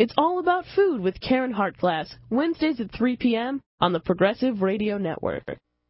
It's all about food with Karen Hartglass, Wednesdays at 3 p.m. on the Progressive Radio Network.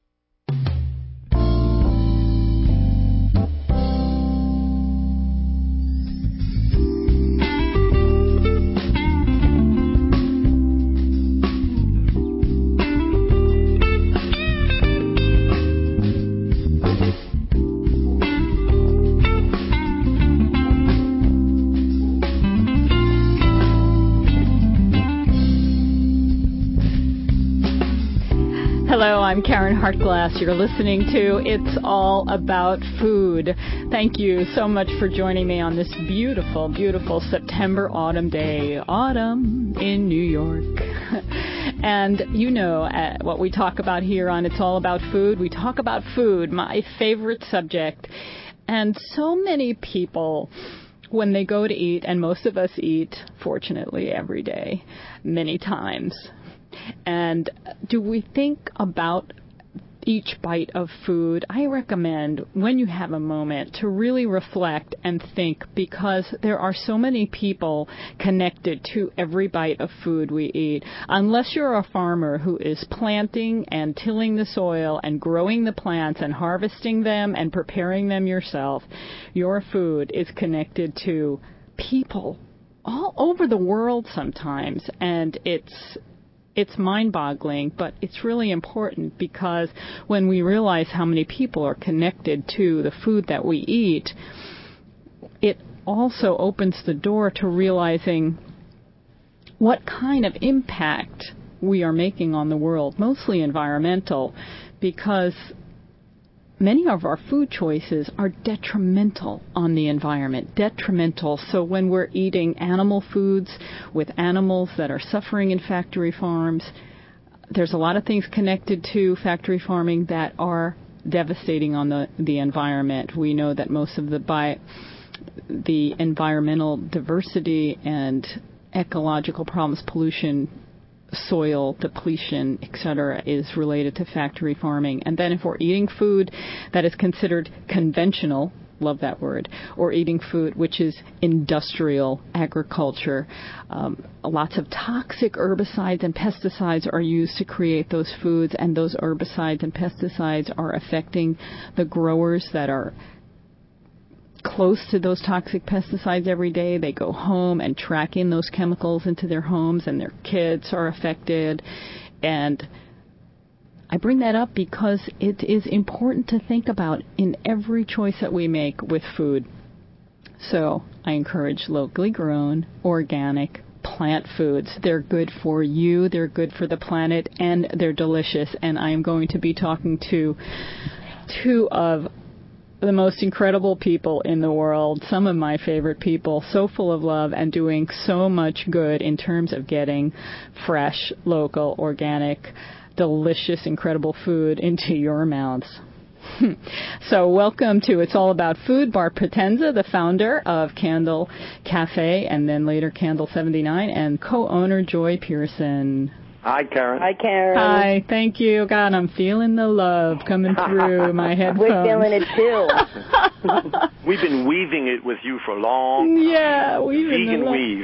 Hello, I'm Karen Hartglass. You're listening to It's All About Food. Thank you so much for joining me on this beautiful, beautiful September autumn day. Autumn in New York. And you know what we talk about here on It's All About Food. We talk about food, my favorite subject. And so many people, when they go to eat, and most of us eat, fortunately, every day, many times. And do we think about each bite of food? I recommend, when you have a moment, to really reflect and think, because there are so many people connected to every bite of food we eat. Unless you're a farmer who is planting and tilling the soil and growing the plants and harvesting them and preparing them yourself, your food is connected to people all over the world sometimes, and it's mind-boggling, but it's really important, because when we realize how many people are connected to the food that we eat, it also opens the door to realizing what kind of impact we are making on the world, mostly environmental, because many of our food choices are detrimental on the environment, detrimental. So when we're eating animal foods with animals that are suffering in factory farms, there's a lot of things connected to factory farming that are devastating on the environment. We know that most of the environmental diversity and ecological problems, pollution, soil depletion, etc., is related to factory farming. And then if we're eating food that is considered conventional, love that word, or eating food which is industrial agriculture, lots of toxic herbicides and pesticides are used to create those foods, and those herbicides and pesticides are affecting the growers that are close to those toxic pesticides every day. They go home and track in those chemicals into their homes, and their kids are affected. And I bring that up because it is important to think about in every choice that we make with food. So I encourage locally grown, organic, plant foods. They're good for you, they're good for the planet, and they're delicious. And I am going to be talking to two of the most incredible people in the world, some of my favorite people, so full of love and doing so much good in terms of getting fresh, local, organic, delicious, incredible food into your mouths. So welcome to It's All About Food. Bart Potenza, the founder of Candle Cafe and then later Candle 79, and co-owner Joy Pearson. Hi, Karen. Hi, Karen. Hi, thank you. God, I'm feeling the love coming through my headphones. We're feeling it, too. We've been weaving it with you for long. Yeah, vegan weave.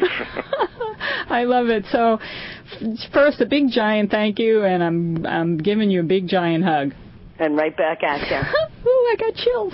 I love it. So, first, a big, giant thank you, and I'm giving you a big, giant hug. And right back at you. Ooh, I got chills.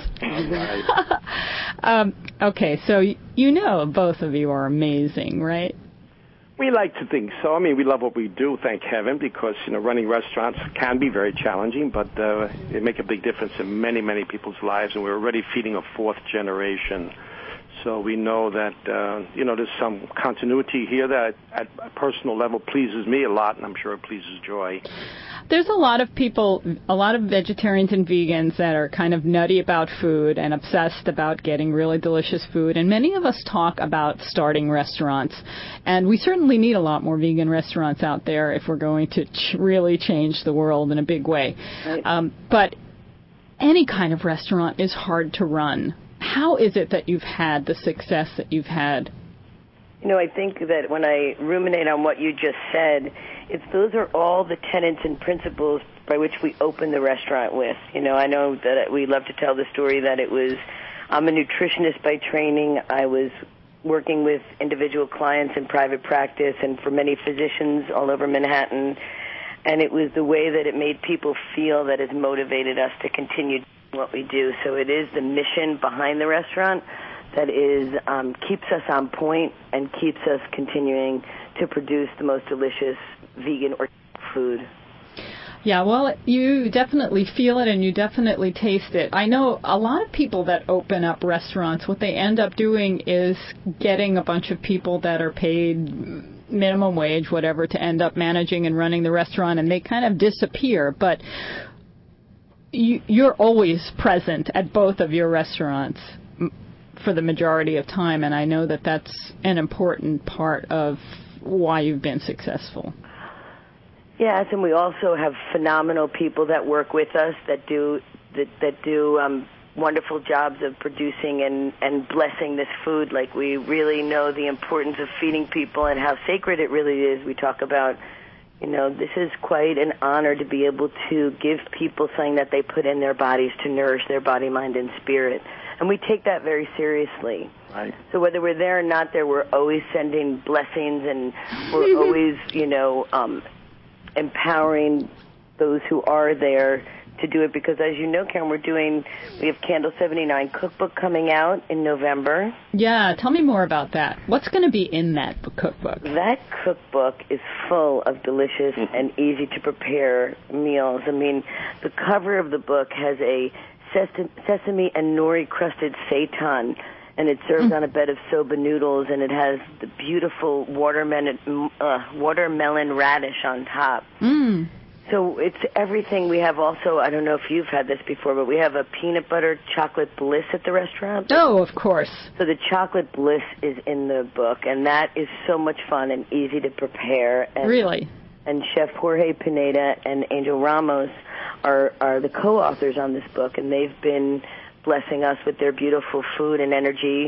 Right. Okay, so you know both of you are amazing, right? We like to think so. I mean, we love what we do, thank heaven, because, running restaurants can be very challenging, but it makes a big difference in many, many people's lives, and we're already feeding a fourth generation. So we know that, there's some continuity here that at a personal level pleases me a lot, and I'm sure it pleases Joy. There's a lot of people, a lot of vegetarians and vegans that are kind of nutty about food and obsessed about getting really delicious food. And many of us talk about starting restaurants. And we certainly need a lot more vegan restaurants out there if we're going to really change the world in a big way. Right. But any kind of restaurant is hard to run. How is it that you've had the success that you've had? I think that when I ruminate on what you just said, those are all the tenets and principles by which we open the restaurant with. I know that we love to tell the story that I'm a nutritionist by training. I was working with individual clients in private practice and for many physicians all over Manhattan. And it was the way that it made people feel that has motivated us to continue what we do. So it is the mission behind the restaurant that is keeps us on point and keeps us continuing to produce the most delicious vegan or food. Yeah, well, you definitely feel it and you definitely taste it. I know a lot of people that open up restaurants, what they end up doing is getting a bunch of people that are paid minimum wage, whatever, to end up managing and running the restaurant, and they kind of disappear. But you're always present at both of your restaurants for the majority of time, and I know that that's an important part of why you've been successful. Yes, and we also have phenomenal people that work with us that do wonderful jobs of producing and blessing this food. Like, we really know the importance of feeding people and how sacred it really is. We talk about, this is quite an honor to be able to give people something that they put in their bodies to nourish their body, mind, and spirit. And we take that very seriously. Right. So whether we're there or not there, we're always sending blessings, and we're always, empowering those who are there to do it, because as you know, Karen, we have Candle 79 cookbook coming out in November. Yeah, tell me more about that. What's going to be in that cookbook? That cookbook is full of delicious and easy to prepare meals. I mean, the cover of the book has a sesame and nori crusted seitan, and it's served on a bed of soba noodles, and it has the beautiful watermelon radish on top. Mm. So it's everything. We have also, I don't know if you've had this before, but we have a peanut butter chocolate bliss at the restaurant. Oh, of course. So the chocolate bliss is in the book, and that is so much fun and easy to prepare. And, really? And Chef Jorge Pineda and Angel Ramos are the co-authors on this book, and they've been blessing us with their beautiful food and energy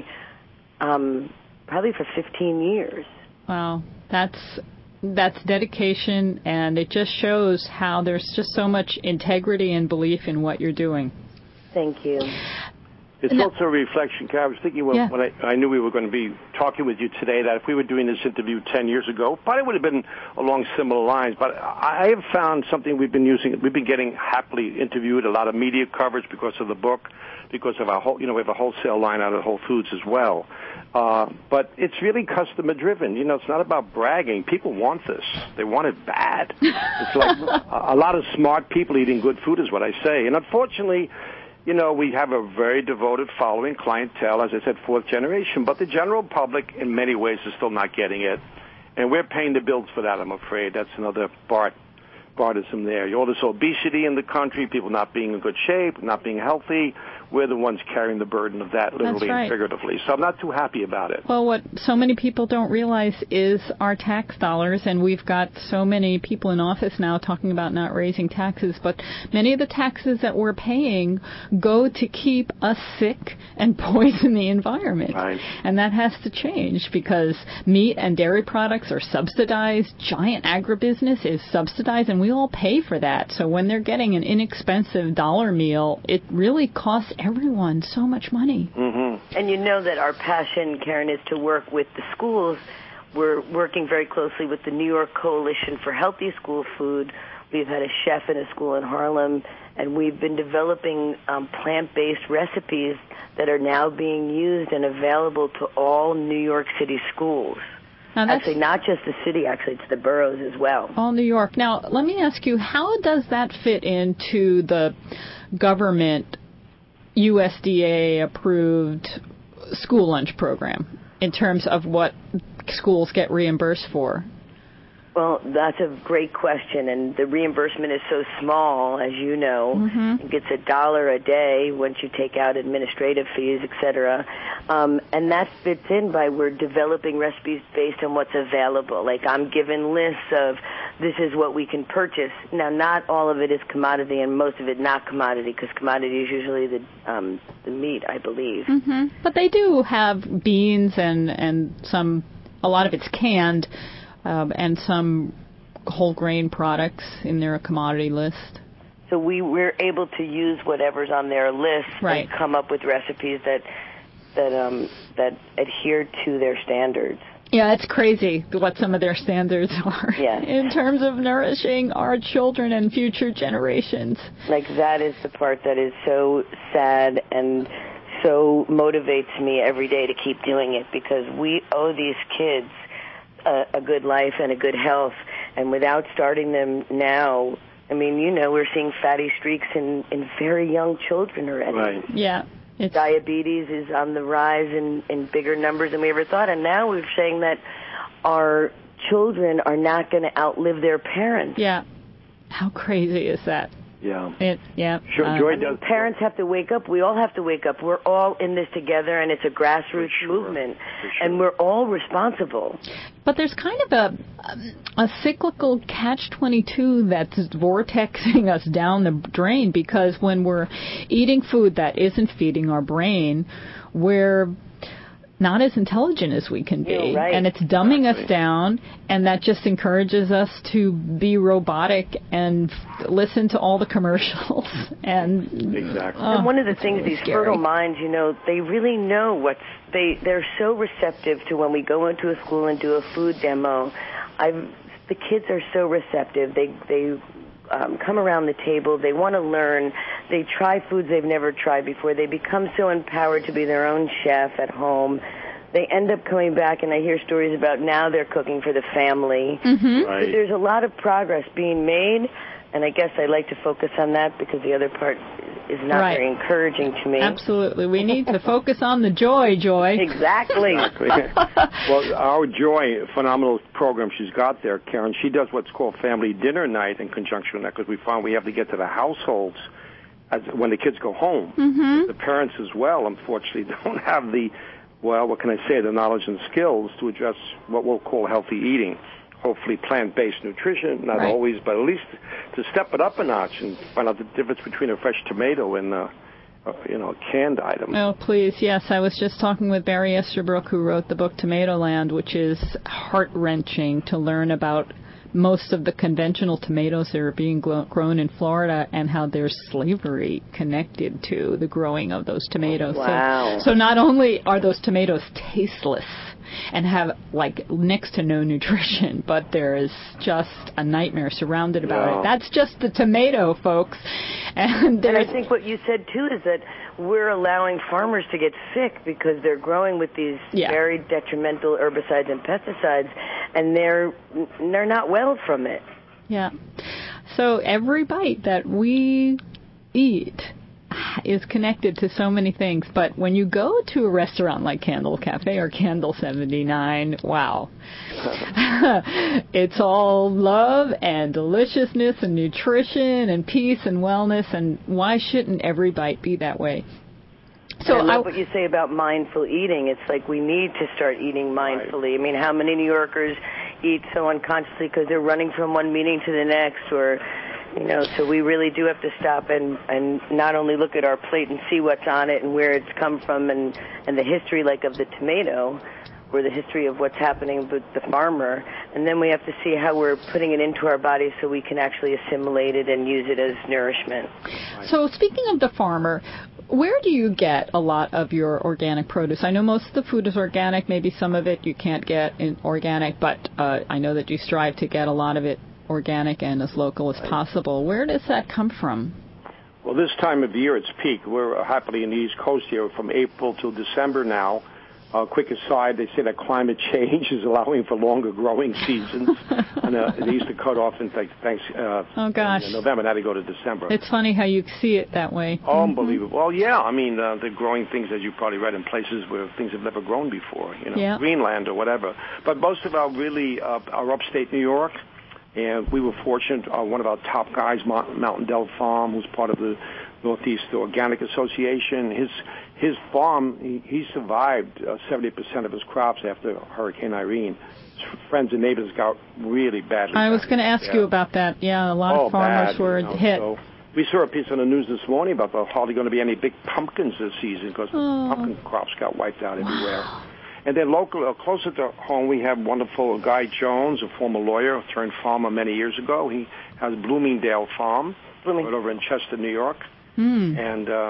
probably for 15 years. Wow, that's dedication, and it just shows how there's just so much integrity and belief in what you're doing. Thank you. It's also a reflection, Karen. I was thinking when I knew we were going to be talking with you today that if we were doing this interview 10 years ago, probably would have been along similar lines. But I have found something we've been using. We've been getting happily interviewed, a lot of media coverage because of the book, because of our whole, we have a wholesale line out of Whole Foods as well. But it's really customer driven. It's not about bragging. People want this. They want it bad. It's like a lot of smart people eating good food is what I say. And unfortunately, we have a very devoted following, clientele, as I said, fourth generation. But the general public, in many ways, is still not getting it. And we're paying the bills for that, I'm afraid. That's another partisan there. All this obesity in the country, people not being in good shape, not being healthy. We're the ones carrying the burden of that, literally and figuratively. So I'm not too happy about it. Well, what so many people don't realize is our tax dollars, and we've got so many people in office now talking about not raising taxes, but many of the taxes that we're paying go to keep us sick and poison the environment. Right. And that has to change, because meat and dairy products are subsidized, giant agribusiness is subsidized, and we all pay for that. So when they're getting an inexpensive dollar meal, it really costs everyone so much money. Mm-hmm. And you know that our passion, Karen, is to work with the schools. We're working very closely with the New York Coalition for Healthy School Food. We've had a chef in a school in Harlem, and we've been developing plant-based recipes that are now being used and available to all New York City schools. Actually, not just the city, actually, it's the boroughs as well. All New York. Now, let me ask you, how does that fit into the government USDA-approved school lunch program in terms of what schools get reimbursed for? Well, that's a great question, and the reimbursement is so small, as you know. Mm-hmm. It gets $1 a day once you take out administrative fees, et cetera. And that fits in by we're developing recipes based on what's available. Like, I'm given lists of this is what we can purchase. Now, not all of it is commodity, and most of it not commodity, because commodity is usually the meat, I believe. Mm-hmm. But they do have beans and a lot of it's canned. And some whole grain products in their commodity list. So we're able to use whatever's on their list and come up with recipes that that adhere to their standards. Yeah, it's crazy what some of their standards are in terms of nourishing our children and future generations. Like, that is the part that is so sad and so motivates me every day to keep doing it, because we owe these kids a good life and a good health, and without starting them now, I mean, we're seeing fatty streaks in very young children already. Right. Yeah. Diabetes is on the rise in bigger numbers than we ever thought, and now we're saying that our children are not going to outlive their parents. Yeah. How crazy is that? Yeah. Sure, Joy does. Parents have to wake up. We all have to wake up. We're all in this together, and it's a grassroots movement, and we're all responsible. But there's kind of a cyclical catch-22 that's vortexing us down the drain, because when we're eating food that isn't feeding our brain, we're not as intelligent as we can be. Right. And it's dumbing us down, and that just encourages us to be robotic and listen to all the commercials. And exactly. And one of the things, really these scary. fertile minds, they really know they're so receptive to when we go into a school and do a food demo. The kids are so receptive. They come around the table. They want to learn. They try foods they've never tried before. They become so empowered to be their own chef at home. They end up coming back, and I hear stories about now they're cooking for the family. Mm-hmm. Right. But there's a lot of progress being made, and I guess I like to focus on that because the other part is not very encouraging to me. Absolutely. We need to focus on the joy. Exactly. Well, our Joy, phenomenal program she's got there, Karen, she does what's called family dinner night in conjunction with that, because we found we have to get to the households when the kids go home. Mm-hmm. The parents as well, unfortunately, don't have the knowledge and skills to address what we'll call healthy eating. Hopefully plant-based nutrition, not always, but at least to step it up a notch and find out the difference between a fresh tomato and a canned item. Oh, please, yes. I was just talking with Barry Estabrook, who wrote the book Tomatoland, which is heart-wrenching to learn about most of the conventional tomatoes that are being grown in Florida and how there's slavery connected to the growing of those tomatoes. Wow. So not only are those tomatoes tasteless and have next to no nutrition, but there is just a nightmare surrounded about it. That's just the tomato, folks. And I think what you said too is that we're allowing farmers to get sick because they're growing with these very detrimental herbicides and pesticides, and they're not well from it. Yeah. So every bite that we eat is connected to so many things, but when you go to a restaurant like Candle Cafe or Candle 79, wow. It's all love and deliciousness and nutrition and peace and wellness, and why shouldn't every bite be that way? So I love what you say about mindful eating. It's like we need to start eating mindfully. I mean, how many New Yorkers eat so unconsciously because they're running from one meeting to the next, or so we really do have to stop and not only look at our plate and see what's on it and where it's come from and the history of the tomato, or the history of what's happening with the farmer, and then we have to see how we're putting it into our bodies so we can actually assimilate it and use it as nourishment. So speaking of the farmer, where do you get a lot of your organic produce? I know most of the food is organic. Maybe some of it you can't get in organic, but I know that you strive to get a lot of it organic and as local as possible. Where does that come from? Well, this time of year, it's peak. We're happily in the East Coast here from April till December now. Quick aside, they say that climate change is allowing for longer growing seasons. And they used to cut off in November. Now they go to December. It's funny how you see it that way. Unbelievable. Well, yeah. I mean, they're growing things, as you probably read, in places where things have never grown before, Greenland or whatever. But most of our really are upstate New York. And we were fortunate, one of our top guys, Mountain Dell Farm, who's part of the Northeast Organic Association, his farm, he survived 70% of his crops after Hurricane Irene. His friends and neighbors got really badly. I was going to ask you about that. Yeah, a lot of farmers were hit. So we saw a piece on the news this morning about there hardly going to be any big pumpkins this season because pumpkin crops got wiped out everywhere. And then closer to home, we have wonderful Guy Jones, a former lawyer, turned farmer many years ago. He has Bloomingdale Farm right over in Chester, New York. And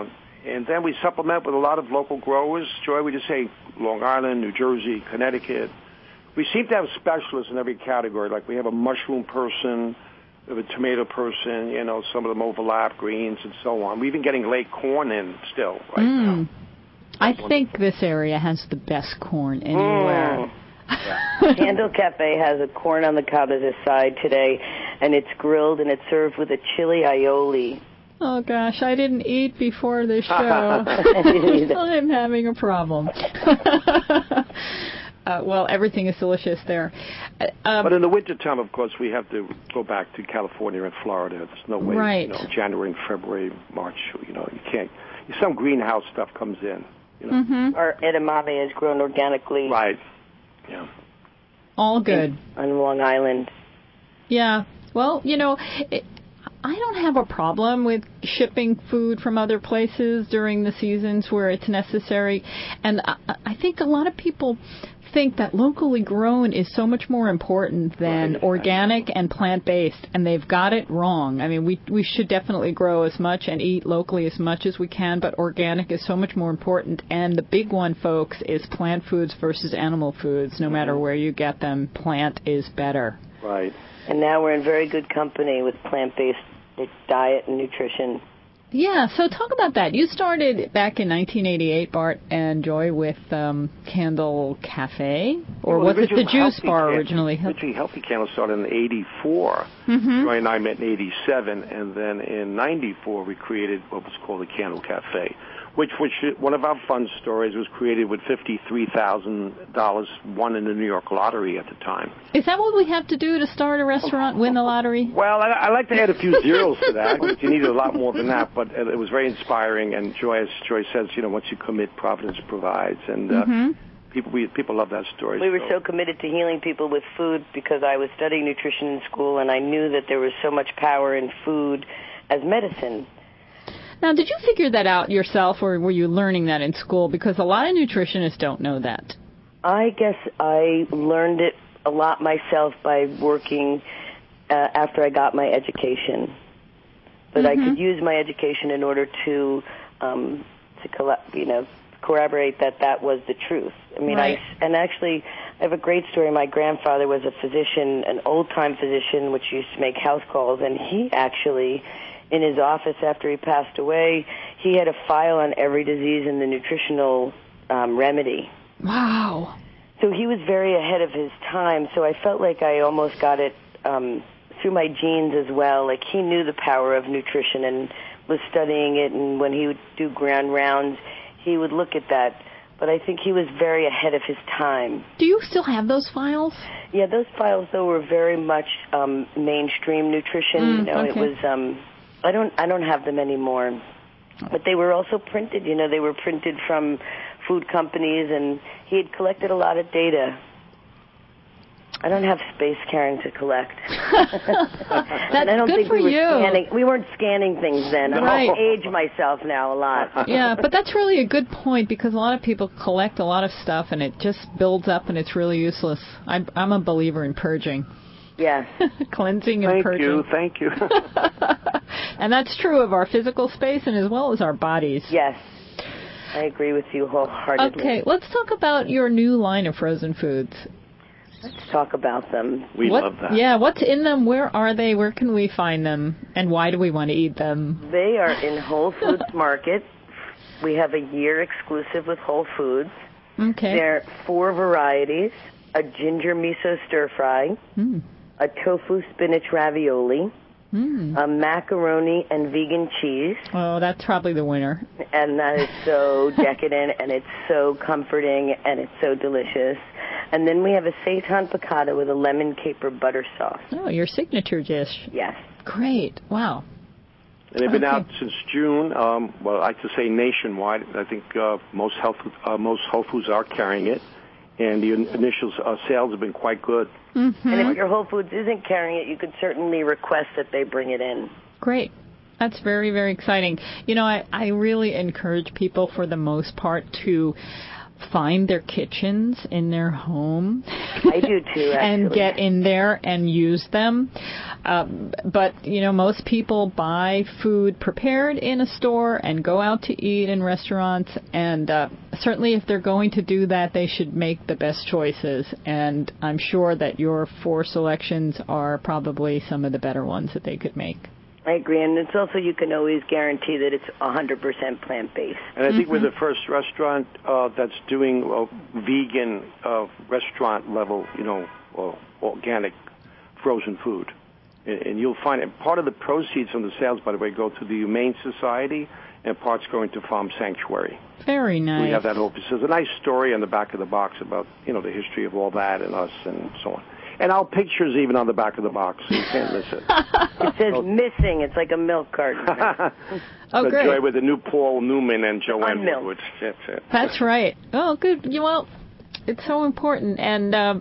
And then we supplement with a lot of local growers. Joy, we just say Long Island, New Jersey, Connecticut. We seem to have specialists in every category. Like we have a mushroom person, we have a tomato person, some of them overlap, greens and so on. We're even getting late corn in still right now. I think this area has the best corn anywhere. Yeah. Candle Cafe has a corn on the cob as a side today, and it's grilled and it's served with a chili aioli. Oh, gosh, I didn't eat before this show. I'm having a problem. Well, everything is delicious there. But in the wintertime, of course, we have to go back to California and Florida. There's no way, right. January and February, March, you can't. Some greenhouse stuff comes in. Our edamame is grown organically. Right. Yeah. All good. On Long Island. Yeah. Well, I don't have a problem with shipping food from other places during the seasons where it's necessary. And I think a lot of people think that locally grown is so much more important than organic and plant-based, and they've got it wrong. I mean, we should definitely grow as much and eat locally as much as we can, but organic is so much more important. And the big one, folks, is plant foods versus animal foods. No matter where you get them, plant is better. Right. And now we're in very good company with plant-based diet and nutrition. Yeah, so talk about that. You started back in 1988, Bart and Joy, with Candle Cafe, or was it the Juice Bar originally? Originally, Healthy Candle started in '84. Joy and I met in '87, and then in '94 we created what was called the Candle Cafe, which one of our fun stories was created with $53,000 won in the New York lottery at the time. Is that what we have to do to start a restaurant, win the lottery? Well, I like to add a few zeros to that, but you needed a lot more than that. But it was very inspiring, and as Joy says, once you commit, Providence provides. And people love that story. We were so committed to healing people with food because I was studying nutrition in school, and I knew that there was so much power in food as medicine. Now, did you figure that out yourself, or were you learning that in school? Because a lot of nutritionists don't know that. I guess I learned it a lot myself by working after I got my education. But I could use my education in order to corroborate that was the truth. I mean, right. I have a great story. My grandfather was a physician, an old-time physician, which used to make house calls, and he actually, in his office after he passed away, he had a file on every disease and the nutritional remedy. Wow. So he was very ahead of his time, so I felt like I almost got it through my genes as well. Like, he knew the power of nutrition and was studying it, and when he would do grand rounds, he would look at that. But I think he was very ahead of his time. Do you still have those files? Yeah, those files, though, were very much mainstream nutrition. Okay. It was... I don't have them anymore, but they were also printed. They were printed from food companies, and he had collected a lot of data. I don't have space, Karen, to collect. That's and I don't good think for you. We weren't scanning things then. Right. I age myself now a lot. Yeah, but that's really a good point, because a lot of people collect a lot of stuff, and it just builds up, and it's really useless. I'm a believer in purging. Yes. Cleansing and purging. Thank you. And that's true of our physical space and as well as our bodies. Yes. I agree with you wholeheartedly. Okay, let's talk about your new line of frozen foods. Let's talk about them. We love that. Yeah, what's in them? Where are they? Where can we find them? And why do we want to eat them? They are in Whole Foods Market. We have a year exclusive with Whole Foods. Okay. There are 4 varieties: a ginger miso stir fry, a tofu spinach ravioli, a macaroni and vegan cheese. Oh, that's probably the winner. And that is so decadent, and it's so comforting, and it's so delicious. And then we have a seitan piccata with a lemon caper butter sauce. Oh, your signature dish. Yes. Great. Wow. And they've been out since June. Well, I like to say nationwide. I think most Whole Foods are carrying it, and the initial sales have been quite good. Mm-hmm. And if your Whole Foods isn't carrying it, you could certainly request that they bring it in. Great. That's very, very exciting. I really encourage people, for the most part, to find their kitchens in their home. I do too, actually. And get in there and use them. But, most people buy food prepared in a store and go out to eat in restaurants. And certainly if they're going to do that, they should make the best choices. And I'm sure that your 4 selections are probably some of the better ones that they could make. I agree, and it's also you can always guarantee that it's 100% plant-based. And I think we're the first restaurant that's doing vegan restaurant level, organic frozen food. And you'll find it. Part of the proceeds from the sales, by the way, go to the Humane Society, and part's going to Farm Sanctuary. Very nice. We have that open. So there's a nice story on the back of the box about, the history of all that and us and so on. And our picture's even on the back of the box, so you can't miss it. It says missing. It's like a milk carton. Oh, great. Joy with the new Paul Newman and Joanne Woodward. That's it. That's right. Oh, good. Well, it's so important. And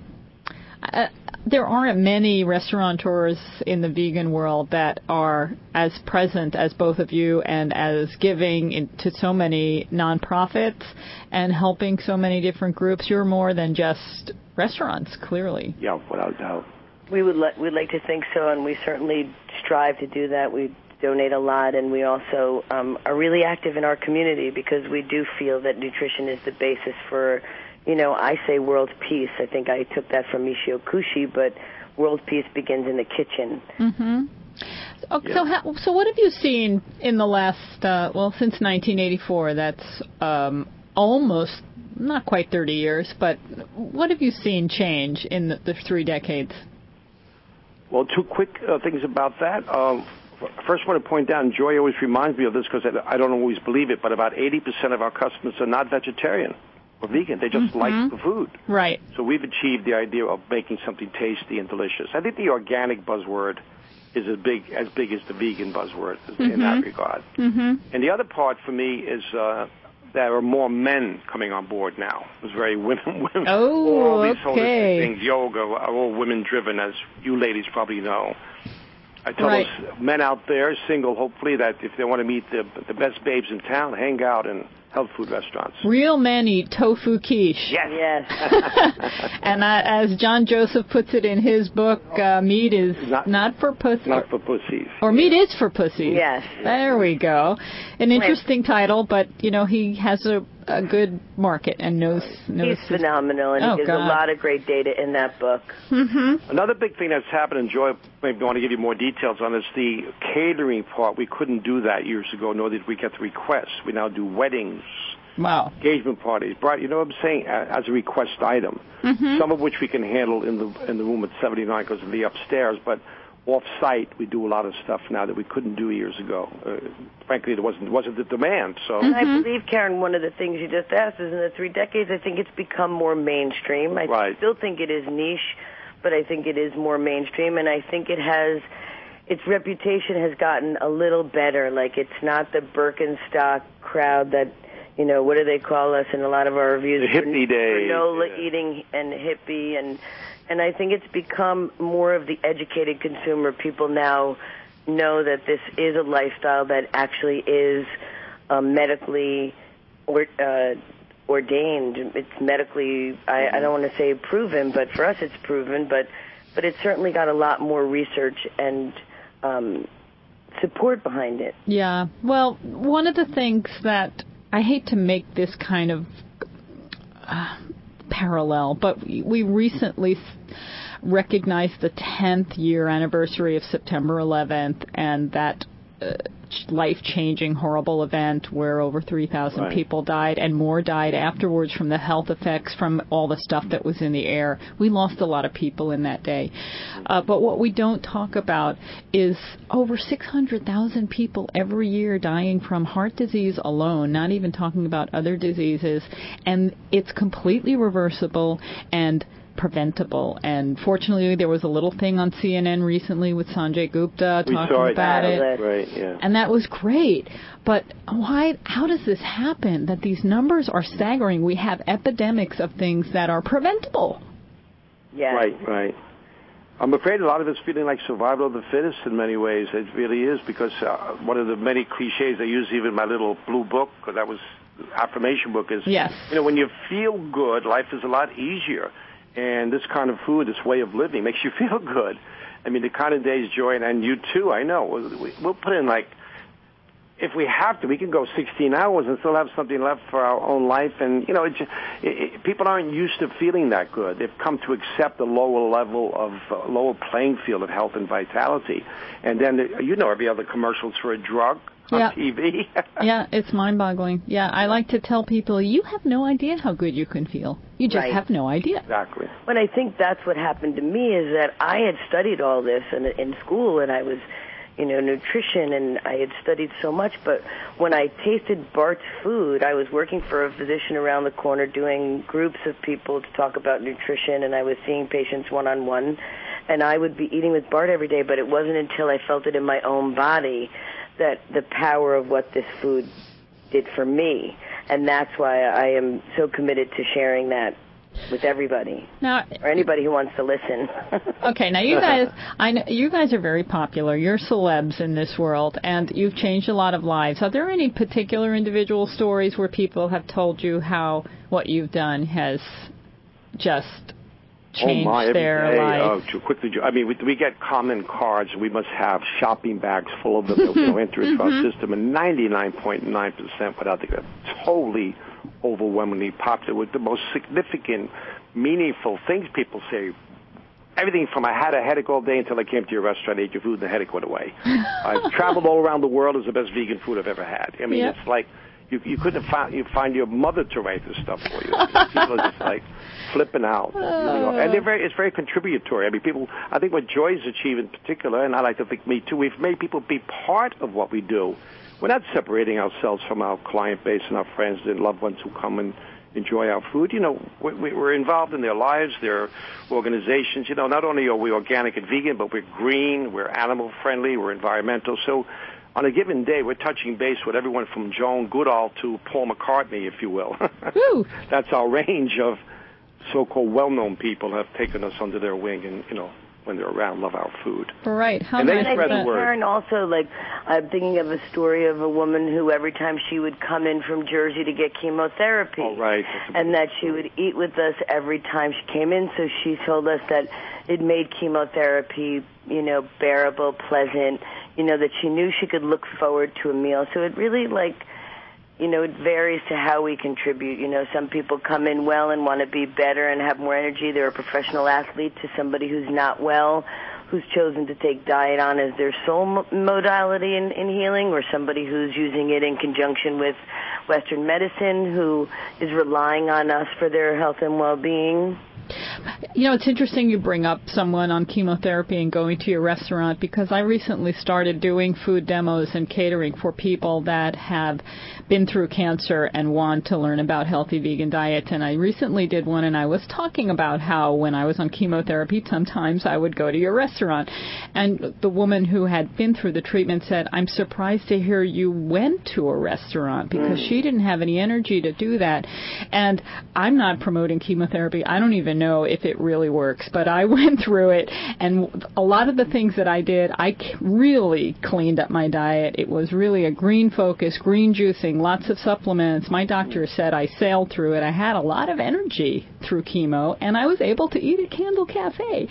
there aren't many restaurateurs in the vegan world that are as present as both of you and as giving to so many nonprofits and helping so many different groups. You're more than just restaurants, clearly. Yeah, without doubt. We'd like to think so, and we certainly strive to do that. We donate a lot, and we also are really active in our community because we do feel that nutrition is the basis for, I say world peace. I think I took that from Michio Kushi, but world peace begins in the kitchen. Mm-hmm. Okay, so what have you seen in the last, since 1984? That's almost, not quite 30 years, but what have you seen change in the 3 decades? Well, 2 quick things about that. First, I want to point out, and Joy always reminds me of this because I don't always believe it, but about 80% of our customers are not vegetarian or vegan. They just like the food. Right. So we've achieved the idea of making something tasty and delicious. I think the organic buzzword is as big as the vegan buzzword in that regard. Mm-hmm. And the other part for me is there are more men coming on board now. It's very women. Oh, all these okay. holistic things, yoga, are all women-driven, as you ladies probably know. I tell those men out there, single, hopefully, that if they want to meet the best babes in town, hang out in health food restaurants. Real men eat tofu quiche. Yes. And as John Joseph puts it in his book, meat is not for pussies. Not for pussies. Or meat is for pussies. Yes. There we go. An interesting title, but, he has a good market and knows He's phenomenal, and he gives a lot of great data in that book. Mm-hmm. Another big thing that's happened, and Joy maybe want to give you more details on this, the catering part. We couldn't do that years ago, nor did we get the requests. We now do weddings, engagement parties, what I'm saying, as a request item. Mm-hmm. Some of which we can handle in the room at 79 because of the upstairs, but off-site, we do a lot of stuff now that we couldn't do years ago. Frankly, it wasn't the demand. So, and I believe, Karen, one of the things you just asked is in the 3 decades, I think it's become more mainstream. I still think it is niche, but I think it is more mainstream, and I think its reputation has gotten a little better. Like, it's not the Birkenstock crowd that, what do they call us in a lot of our reviews? The hippie days. Granola eating and hippie, and I think it's become more of the educated consumer. People now know that this is a lifestyle that actually is medically ordained. It's medically, I don't want to say proven, but for us it's proven, but it's certainly got a lot more research and support behind it. Yeah. Well, one of the things that I hate to make this kind of parallel, but we recently recognized the 10th year anniversary of September 11th and that life-changing, horrible event where over 3,000 people died and more died afterwards from the health effects from all the stuff that was in the air. We lost a lot of people in that day. But what we don't talk about is over 600,000 people every year dying from heart disease alone, not even talking about other diseases. And it's completely reversible and preventable. And fortunately, there was a little thing on CNN recently with Sanjay Gupta talking about it. Right, yeah. And that was great. But how does this happen that these numbers are staggering? We have epidemics of things that are preventable. Yeah. Right. I'm afraid a lot of it's feeling like survival of the fittest in many ways. It really is, because one of the many cliches I use even in my little blue book, because that was affirmation book is, yes. When you feel good, life is a lot easier. And this kind of food, this way of living, makes you feel good. I mean, the kind of days, Joy, and you too, I know. We'll put in, like, if we have to, we can go 16 hours and still have something left for our own life. And, people aren't used to feeling that good. They've come to accept a lower level of, lower playing field of health and vitality. And then, every other commercial's for a drug on TV. Yeah, it's mind-boggling. Yeah, I like to tell people, you have no idea how good you can feel. You just have no idea. Exactly. But I think that's what happened to me, is that I had studied all this in school, and I was, nutrition, and I had studied so much. But when I tasted Bart's food, I was working for a physician around the corner doing groups of people to talk about nutrition, and I was seeing patients one-on-one. And I would be eating with Bart every day, but it wasn't until I felt it in my own body that the power of what this food did for me. And that's why I am so committed to sharing that with everybody, now, or anybody who wants to listen. Okay, now you guys, I know you guys are very popular. You're celebs in this world, and you've changed a lot of lives. Are there any particular individual stories where people have told you how what you've done has just changed their life? Oh, too quickly. I mean, we get common cards. We must have shopping bags full of them that enter into our system, and 99.9% without the totally overwhelmingly popular with the most significant, meaningful things people say. Everything from I had a headache all day until I came to your restaurant, ate your food, and the headache went away. I've traveled all around the world. It's the best vegan food I've ever had. I mean, It's like you couldn't find your mother to write this stuff for you. People are just like flipping out. And it's very contributory. I mean, I think what Joy's achieved in particular, and I like to think me too, we've made people be part of what we do. We're not separating ourselves from our client base and our friends and loved ones who come and enjoy our food. We're involved in their lives, their organizations. Not only are we organic and vegan, but we're green, we're animal friendly, we're environmental. So on a given day, we're touching base with everyone from Joan Goodall to Paul McCartney, if you will. That's our range of so-called well-known people who have taken us under their wing and, when they're around, love our food. Right. And they spread the word. Karen, also, I'm thinking of a story of a woman who every time she would come in from Jersey to get chemotherapy, and that she would eat with us every time she came in, so she told us that it made chemotherapy, bearable, pleasant, that she knew she could look forward to a meal. So it really, it varies to how we contribute. Some people come in well and want to be better and have more energy. They're a professional athlete, to somebody who's not well, who's chosen to take diet on as their sole modality in healing, or somebody who's using it in conjunction with Western medicine, who is relying on us for their health and well-being. It's interesting you bring up someone on chemotherapy and going to your restaurant, because I recently started doing food demos and catering for people that have been through cancer and want to learn about healthy vegan diets. And I recently did one, and I was talking about how when I was on chemotherapy, sometimes I would go to your restaurant. And the woman who had been through the treatment said, I'm surprised to hear you went to a restaurant, because she didn't have any energy to do that. And I'm not promoting chemotherapy. I don't even know if it really works, but I went through it, and a lot of the things that I did, I really cleaned up my diet. It was really a green focus, green juicing, lots of supplements. My doctor said I sailed through it. I had a lot of energy through chemo, and I was able to eat at Candle Cafe.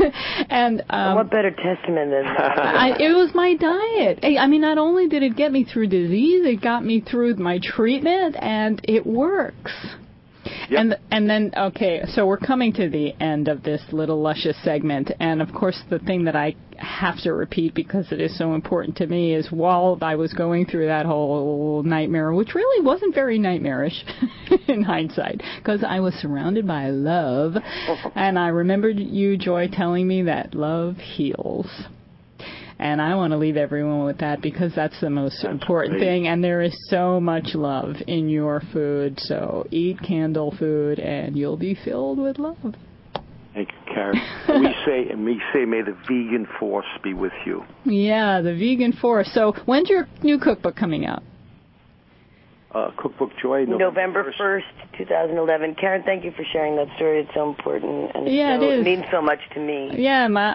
And what better testament than that? It was my diet. I mean, not only did it get me through disease, it got me through my treatment, and it works. Yep. And then, okay, so we're coming to the end of this little luscious segment. And, of course, the thing that I have to repeat, because it is so important to me, is while I was going through that whole nightmare, which really wasn't very nightmarish in hindsight, because I was surrounded by love. And I remembered you, Joy, telling me that love heals. And I want to leave everyone with that, because that's the most important thing. And there is so much love in your food. So eat Candle food, and you'll be filled with love. Thank you, Karen. we say, may the vegan force be with you. Yeah, the vegan force. So when's your new cookbook coming out? Cookbook Joy, November 1st, 2011. Karen, thank you for sharing that story. It's so important, and it means so much to me. Yeah, my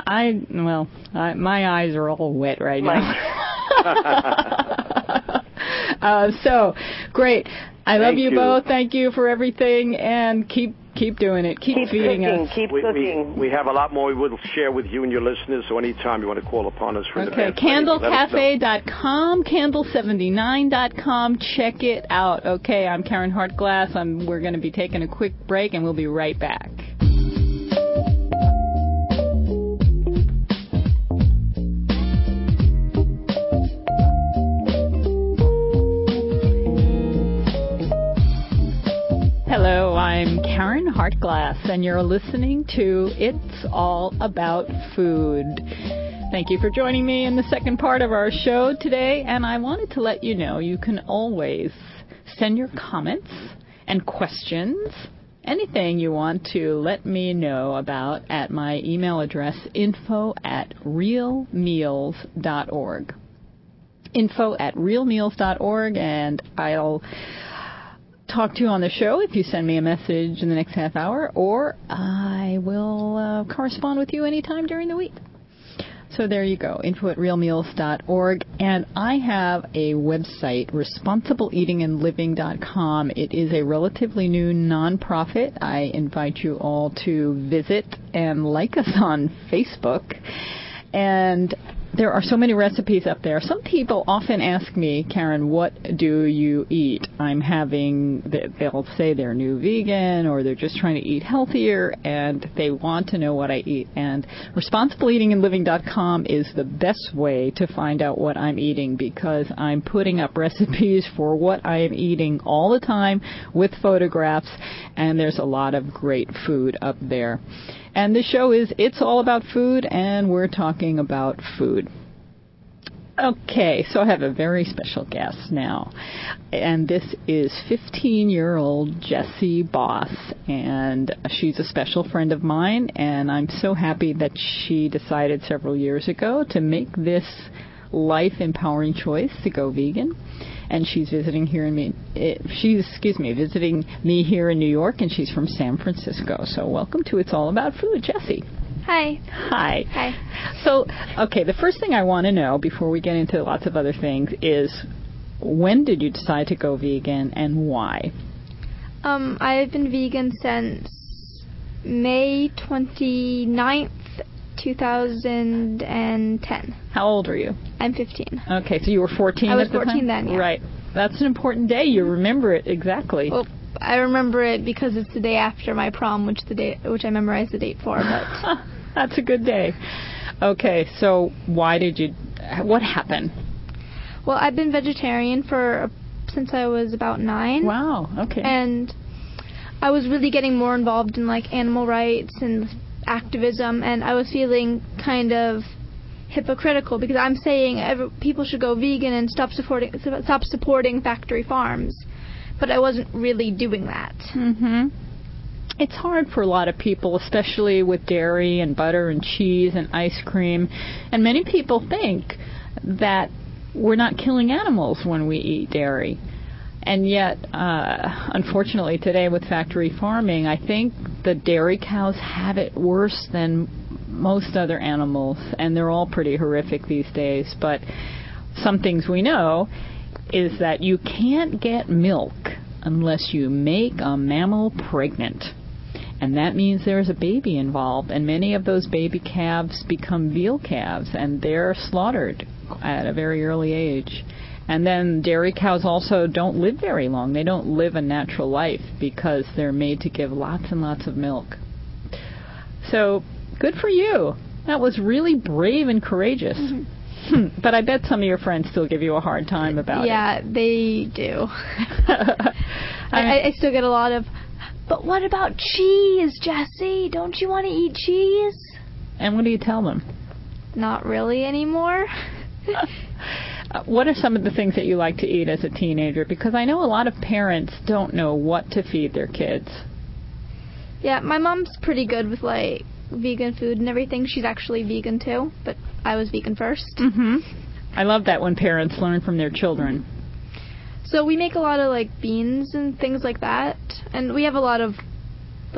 eyes are all wet right now. So, great. I love you you both. Thank you for everything, and keep doing it. Keep feeding cooking, us. Keep cooking. We have a lot more we will share with you and your listeners, so anytime you want to call upon us for an Okay, event, candlecafe.com, candle79.com. Check it out. Okay, I'm Karen Hartglass. We're going to be taking a quick break, and we'll be right back. Hello, I'm Karen Hartglass, and you're listening to It's All About Food. Thank you for joining me in the second part of our show today, and I wanted to let you know you can always send your comments and questions, anything you want to let me know about at my email address, info@realmeals.org. info@realmeals.org, and I'll talk to you on the show if you send me a message in the next half hour, or I will correspond with you anytime during the week. So there you go, info@realmeals.org. And I have a website, responsibleeatingandliving.com. It is a relatively new nonprofit. I invite you all to visit and like us on Facebook. And there are so many recipes up there. Some people often ask me, Karen, what do you eat? They'll say they're new vegan, or they're just trying to eat healthier, and they want to know what I eat. And responsibleeatingandliving.com is the best way to find out what I'm eating, because I'm putting up recipes for what I am eating all the time with photographs, and there's a lot of great food up there. And the show is It's All About Food, and we're talking about food. Okay, so I have a very special guest now, and this is 15-year-old Jessie Boss, and she's a special friend of mine, and I'm so happy that she decided several years ago to make this life-empowering choice to go vegan. And she's visiting me here in New York, and she's from San Francisco. So welcome to It's All About Food, Jessie. Hi. Hi. Hi. So, okay, the first thing I want to know before we get into lots of other things is, when did you decide to go vegan, and why? I've been vegan since May 29th, 2010. How old are you? I'm 15. Okay, so you were 14 I was at the 14 time? then, yeah. Right. That's an important day. You remember it exactly. Well, I remember it because it's the day after my prom, which I memorized the date for. But that's a good day. Okay, so what happened? Well, I've been vegetarian since I was about 9. Wow, okay. And I was really getting more involved in animal rights and activism, and I was feeling kind of hypocritical because I'm saying people should go vegan and stop supporting factory farms, but I wasn't really doing that. Mm-hmm. It's hard for a lot of people, especially with dairy and butter and cheese and ice cream, and many people think that we're not killing animals when we eat dairy. And yet, unfortunately, today with factory farming, I think the dairy cows have it worse than most other animals, and they're all pretty horrific these days. But some things we know is that you can't get milk unless you make a mammal pregnant. And that means there's a baby involved, and many of those baby calves become veal calves, and they're slaughtered at a very early age. And then dairy cows also don't live very long. They don't live a natural life because they're made to give lots and lots of milk. So, good for you. That was really brave and courageous. Mm-hmm. But I bet some of your friends still give you a hard time about it. Yeah, they do. I still get a lot of, but what about cheese, Jessie? Don't you want to eat cheese? And what do you tell them? Not really anymore. What are some of the things that you like to eat as a teenager? Because I know a lot of parents don't know what to feed their kids. Yeah, my mom's pretty good with, vegan food and everything. She's actually vegan, too, but I was vegan first. Mm-hmm. I love that when parents learn from their children. So we make a lot of, beans and things like that. And we have a lot of,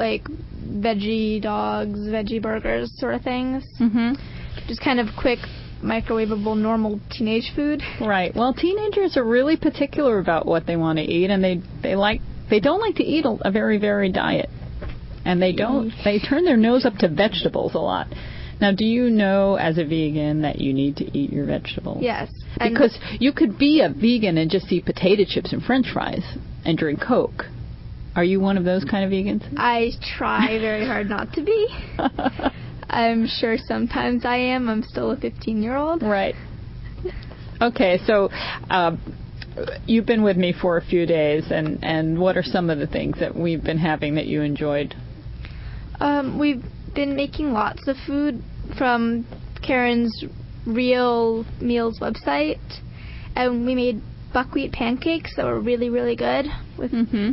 veggie dogs, veggie burgers sort of things. Mm-hmm. Just kind of quick microwavable normal teenage food. Right. Well, teenagers are really particular about what they want to eat, and they don't like to eat a very varied diet. And they turn their nose up to vegetables a lot. Now, do you know as a vegan that you need to eat your vegetables? Yes. Because you could be a vegan and just eat potato chips and French fries and drink Coke. Are you one of those kind of vegans? I try very hard not to be. I'm sure sometimes I am. I'm still a 15-year-old. Right. Okay, so you've been with me for a few days, and what are some of the things that we've been having that you enjoyed? We've been making lots of food from Karen's Real Meals website, and we made buckwheat pancakes that were really, really good with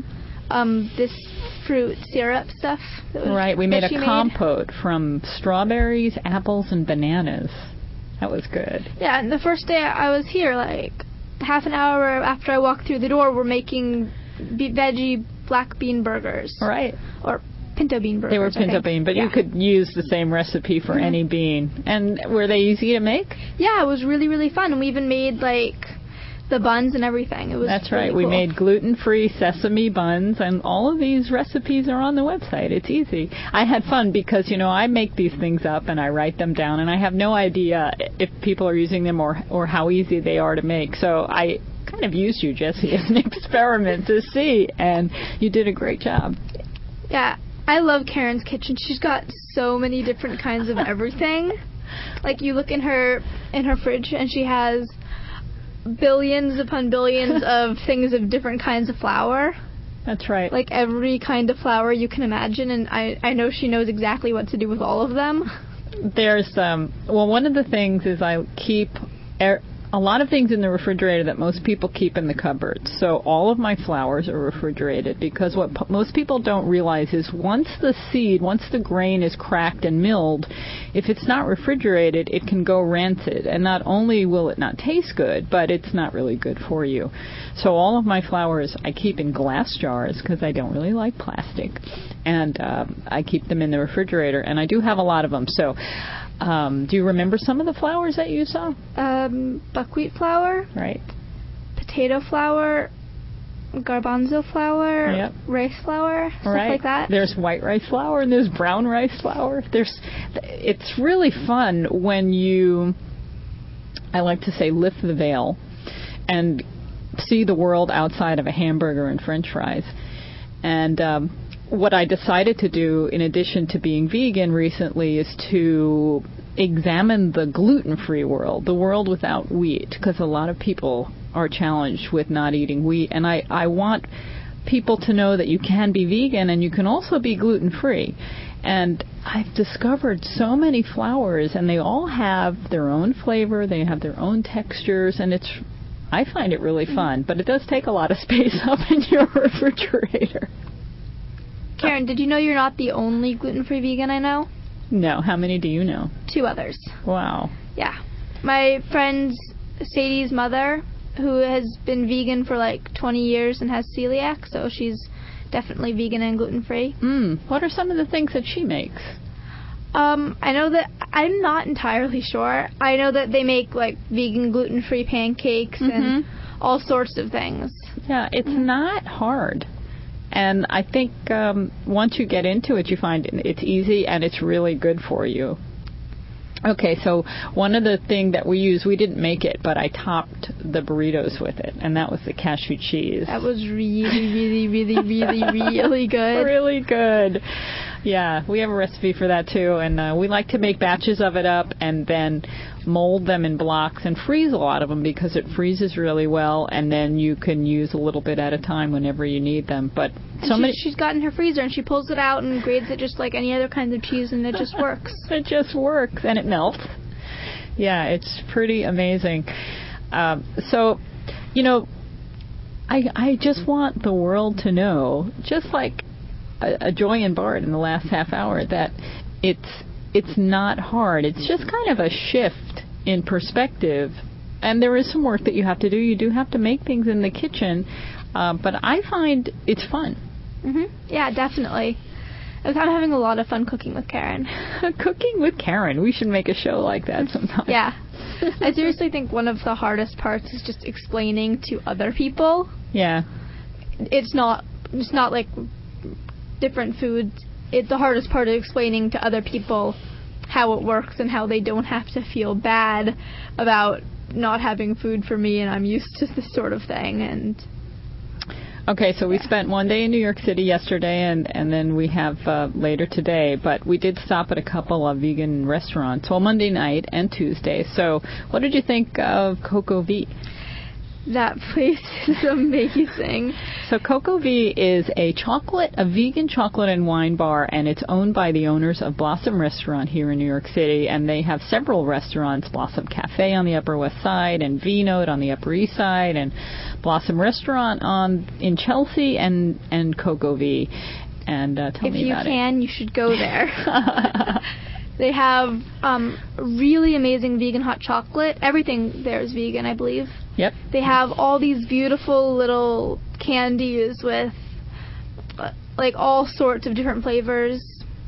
this fruit syrup stuff. Right, we made a compote from strawberries, apples, and bananas. That was good. Yeah, and the first day I was here, like half an hour after I walked through the door, we're making veggie black bean burgers. Right. Or pinto bean burgers. They were pinto bean, but you could use the same recipe for any bean. And were they easy to make? Yeah, it was really, really fun. And we even made, like, the buns and everything. It was That's really right. cool. We made gluten-free sesame buns, and all of these recipes are on the website. It's easy. I had fun because, I make these things up and I write them down, and I have no idea if people are using them or how easy they are to make. So I kind of used you, Jessie, as an experiment to see, and you did a great job. Yeah. I love Karen's kitchen. She's got so many different kinds of everything. Like, you look in her fridge, and she has billions upon billions of things of different kinds of flour. That's right. Like, every kind of flour you can imagine, and I know she knows exactly what to do with all of them. There's, one of the things is I keep a lot of things in the refrigerator that most people keep in the cupboards. So all of my flours are refrigerated because what most people don't realize is once the grain is cracked and milled, if it's not refrigerated, it can go rancid. And not only will it not taste good, but it's not really good for you. So all of my flours I keep in glass jars because I don't really like plastic. And I keep them in the refrigerator. And I do have a lot of them. So do you remember some of the flours that you saw? Buckwheat flour. Right. Potato flour. Garbanzo flour. Yep. Rice flour. Stuff like that. There's white rice flour and there's brown rice flour. It's really fun when I like to say, lift the veil and see the world outside of a hamburger and French fries. And what I decided to do, in addition to being vegan recently, is to examine the gluten-free world, the world without wheat, because a lot of people are challenged with not eating wheat. And I want people to know that you can be vegan and you can also be gluten-free. And I've discovered so many flours, and they all have their own flavor, they have their own textures, and I find it really fun. But it does take a lot of space up in your refrigerator. Karen, did you know you're not the only gluten-free vegan I know? No. How many do you know? 2 others. Wow. Yeah. My friend Sadie's mother, who has been vegan for like 20 years and has celiac, so she's definitely vegan and gluten-free. What are some of the things that she makes? I know that I'm not entirely sure. I know that they make like vegan gluten-free pancakes and all sorts of things. Yeah, it's not hard. And I think once you get into it, you find it's easy and it's really good for you. Okay, so one of the things that we didn't make it, but I topped the burritos with it, and that was the cashew cheese. That was really, really, really, really, really good. Really good. Yeah, we have a recipe for that too, and we like to make batches of it up and then mold them in blocks and freeze a lot of them because it freezes really well, and then you can use a little bit at a time whenever you need them. But she's got in her freezer and she pulls it out and grades it just like any other kind of cheese, and it just works. It just works, and it melts. Yeah, it's pretty amazing. So, I just want the world to know, just like a Joy and Bart in the last half hour, that it's not hard. It's just kind of a shift in perspective, and there is some work that you have to do. You do have to make things in the kitchen, but I find it's fun. Yeah, definitely. I'm having a lot of fun cooking with Karen. Cooking with Karen. We should make a show like that sometime. Yeah. I seriously think one of the hardest parts is just explaining to other people. Yeah. It's not like different foods. It's the hardest part of explaining to other people how it works and how they don't have to feel bad about not having food for me, and I'm used to this sort of thing. And okay, so we spent one day in New York City yesterday, and then we have later today, but we did stop at a couple of vegan restaurants, well, Monday night and Tuesday. So what did you think of Coco V? That place is amazing. So Coco V is a vegan chocolate and wine bar, and it's owned by the owners of Blossom Restaurant here in New York City, and they have several restaurants, Blossom Cafe on the Upper West Side, and V-Note on the Upper East Side, and Blossom Restaurant in Chelsea, and Coco V. And tell me about it. If you can, you should go there. They have really amazing vegan hot chocolate. Everything there is vegan, I believe. Yep. They have all these beautiful little candies with like all sorts of different flavors.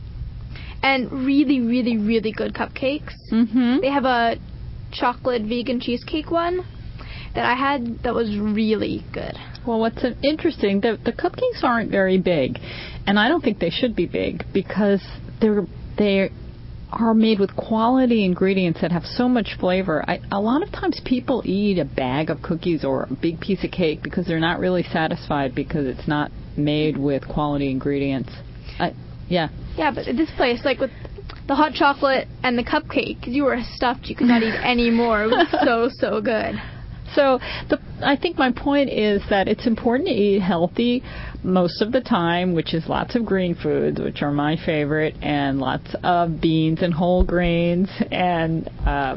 And really, really, really good cupcakes. Mm-hmm. They have a chocolate vegan cheesecake one that I had that was really good. Well, what's interesting, the cupcakes aren't very big. And I don't think they should be big because they are made with quality ingredients that have so much flavor. A lot of times people eat a bag of cookies or a big piece of cake because they're not really satisfied because it's not made with quality ingredients. Yeah. Yeah, but this place, like with the hot chocolate and the cupcake, you were stuffed. You could not eat any more. It was so good. So I think my point is that it's important to eat healthy most of the time, which is lots of green foods, which are my favorite, and lots of beans and whole grains and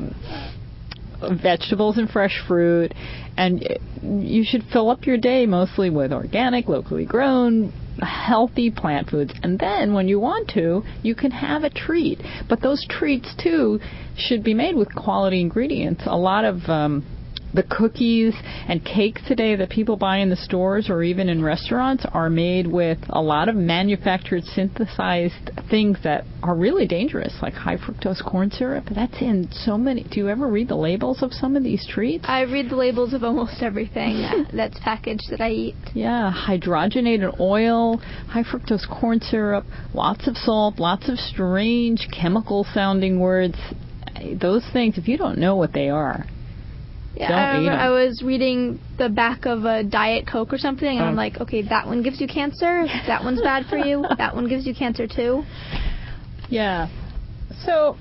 vegetables and fresh fruit. And you should fill up your day mostly with organic, locally grown, healthy plant foods. And then when you want to, you can have a treat. But those treats, too, should be made with quality ingredients. A lot of the cookies and cakes today that people buy in the stores or even in restaurants are made with a lot of manufactured, synthesized things that are really dangerous, like high fructose corn syrup. That's in so many. Do you ever read the labels of some of these treats? I read the labels of almost everything that's packaged that I eat. Yeah, hydrogenated oil, high fructose corn syrup, lots of salt, lots of strange chemical-sounding words. Those things, if you don't know what they are, yeah, I was reading the back of a Diet Coke or something, and I'm like, okay, that one gives you cancer. That one's bad for you. That one gives you cancer, too. Yeah. So,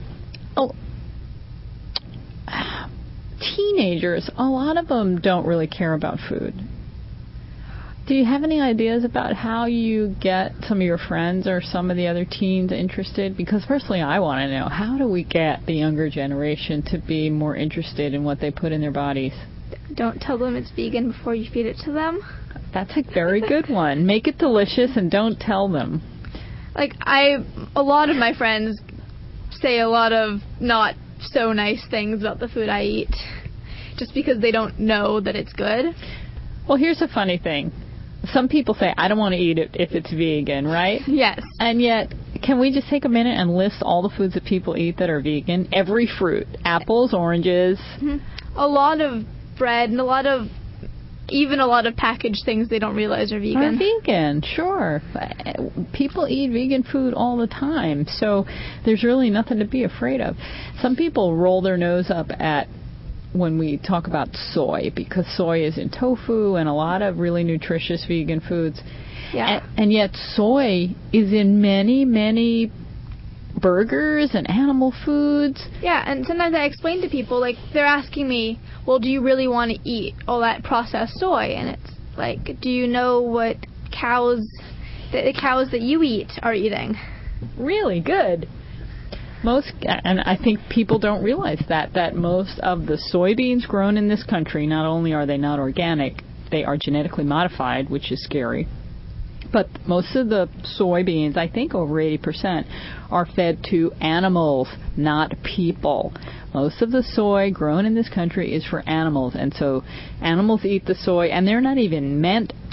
teenagers, a lot of them don't really care about food. Do you have any ideas about how you get some of your friends or some of the other teens interested? Because personally, I want to know, how do we get the younger generation to be more interested in what they put in their bodies? Don't tell them it's vegan before you feed it to them. That's a very good one. Make it delicious and don't tell them. Like, a lot of my friends say a lot of not so nice things about the food I eat just because they don't know that it's good. Well, here's a funny thing. Some people say, I don't want to eat it if it's vegan, right? Yes. And yet, can we just take a minute and list all the foods that people eat that are vegan? Every fruit. Apples, oranges. Mm-hmm. A lot of bread and a lot of packaged things they don't realize are vegan. Are vegan, sure. People eat vegan food all the time, so there's really nothing to be afraid of. Some people roll their nose up at when we talk about soy, because soy is in tofu and a lot of really nutritious vegan foods. Yeah. And yet soy is in many, many burgers and animal foods. Yeah, and sometimes I explain to people, like, they're asking me, well, do you really want to eat all that processed soy? And it's like, do you know what the cows that you eat are eating? Really good. And I think people don't realize that most of the soybeans grown in this country, not only are they not organic, they are genetically modified, which is scary. But most of the soybeans, I think over 80%, are fed to animals, not people. Most of the soy grown in this country is for animals, and so animals eat the soy, and they're not even meant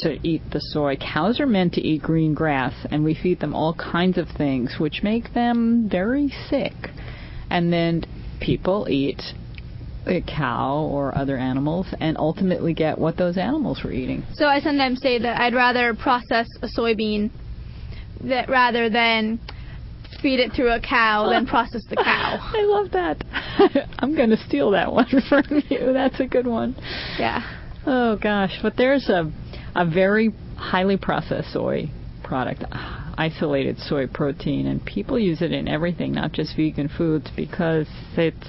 to eat the soy. Cows are meant to eat green grass, and we feed them all kinds of things, which make them very sick. And then people eat a cow or other animals and ultimately get what those animals were eating. So I sometimes say that I'd rather process a soybean rather than feed it through a cow than process the cow. I love that. I'm going to steal that one from you. That's a good one. Yeah. Oh, gosh. But there's a very highly processed soy product, isolated soy protein, and people use it in everything, not just vegan foods, because it's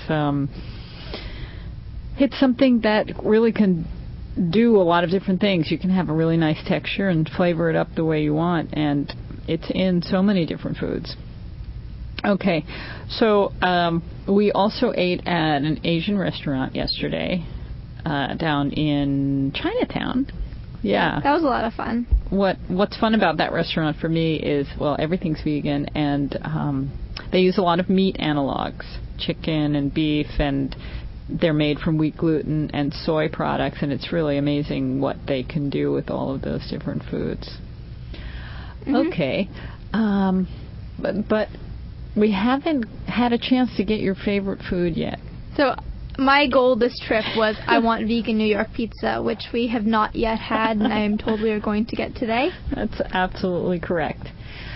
something that really can do a lot of different things. You can have a really nice texture and flavor it up the way you want, and it's in so many different foods. Okay, so we also ate at an Asian restaurant yesterday down in Chinatown. Yeah. That was a lot of fun. What's fun about that restaurant for me is, well, everything's vegan, and they use a lot of meat analogs, chicken and beef, and they're made from wheat gluten and soy products, and it's really amazing what they can do with all of those different foods. Mm-hmm. Okay. But we haven't had a chance to get your favorite food yet. So my goal this trip was I want vegan New York pizza, which we have not yet had, and I am told we are going to get today. That's absolutely correct.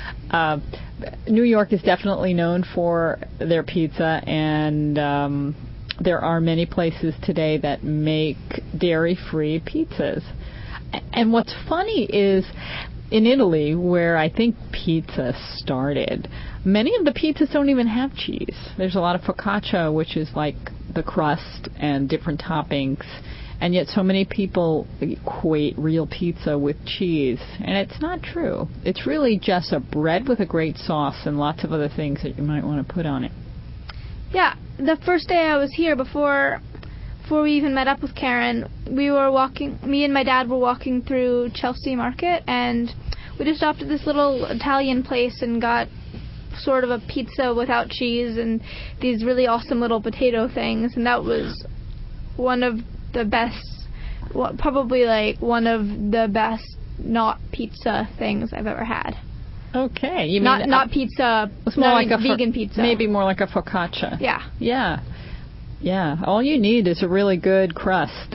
New York is definitely known for their pizza, and there are many places today that make dairy-free pizzas. And what's funny is, in Italy, where I think pizza started, many of the pizzas don't even have cheese. There's a lot of focaccia, which is like the crust and different toppings, and yet so many people equate real pizza with cheese, and it's not true. It's really just a bread with a great sauce and lots of other things that you might want to put on it. Yeah, the first day I was here, before we even met up with Karen, me and my dad were walking through Chelsea Market, and we just stopped at this little Italian place and got sort of a pizza without cheese and these really awesome little potato things, and that was one of the best, probably like one of the best not pizza things I've ever had. Okay, you mean not pizza? It's more like a vegan pizza. Maybe more like a focaccia. Yeah. Yeah. Yeah. All you need is a really good crust.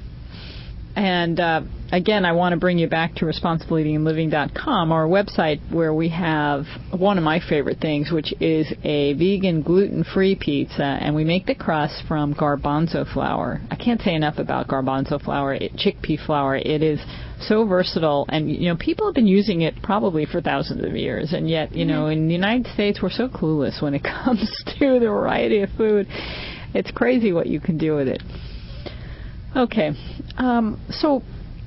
And again, I want to bring you back to ResponsibleEatingAndLiving.com, our website, where we have one of my favorite things, which is a vegan gluten-free pizza, and we make the crust from garbanzo flour. I can't say enough about garbanzo flour, chickpea flour. It is so versatile, and people have been using it probably for thousands of years, and yet in the United States we're so clueless when it comes to the variety of food. It's crazy what you can do with it. Okay, so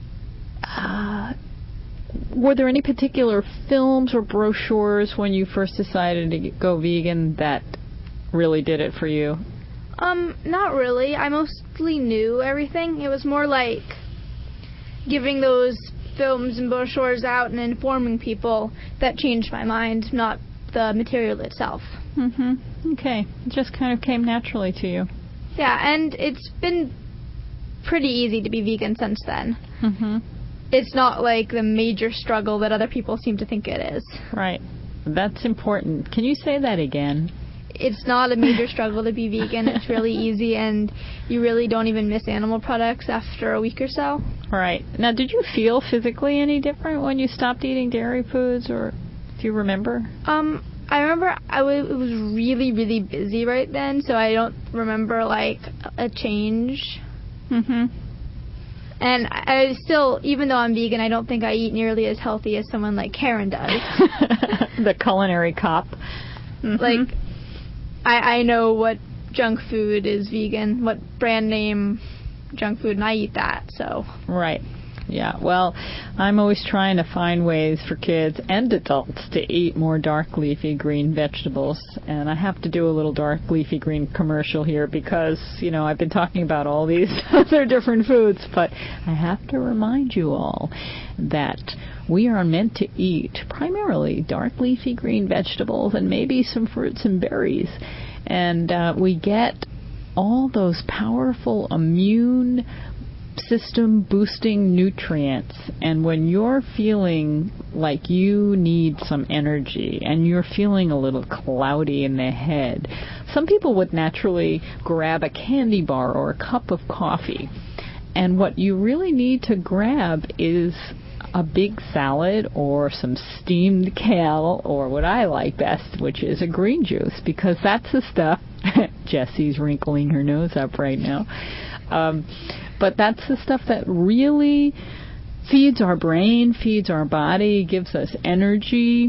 were there any particular films or brochures when you first decided to go vegan that really did it for you? Not really. I mostly knew everything. It was more like giving those films and brochures out and informing people that changed my mind, not the material itself. Mm-hmm. Okay. It just kind of came naturally to you. Yeah, and it's been pretty easy to be vegan since then. Mm-hmm. It's not like the major struggle that other people seem to think it is. Right. That's important. Can you say that again? It's not a major struggle to be vegan. It's really easy, and you really don't even miss animal products after a week or so. Right. Now, did you feel physically any different when you stopped eating dairy foods, or do you remember? I remember it was really, really busy right then, so I don't remember, like, a change. Mm-hmm. And I still, even though I'm vegan, I don't think I eat nearly as healthy as someone like Karen does. The culinary cop. Mm-hmm. Like, I know what junk food is vegan, what brand name junk food, and I eat that, so. Right. Yeah, well, I'm always trying to find ways for kids and adults to eat more dark leafy green vegetables, and I have to do a little dark leafy green commercial here because, I've been talking about all these other different foods, but I have to remind you all that we are meant to eat primarily dark leafy green vegetables and maybe some fruits and berries, and we get all those powerful immune system boosting nutrients. And when you're feeling like you need some energy and you're feeling a little cloudy in the head, some people would naturally grab a candy bar or a cup of coffee. And what you really need to grab is a big salad or some steamed kale, or what I like best, which is a green juice, because that's the stuff. Jessie's wrinkling her nose up right now. But that's the stuff that really feeds our brain, feeds our body, gives us energy.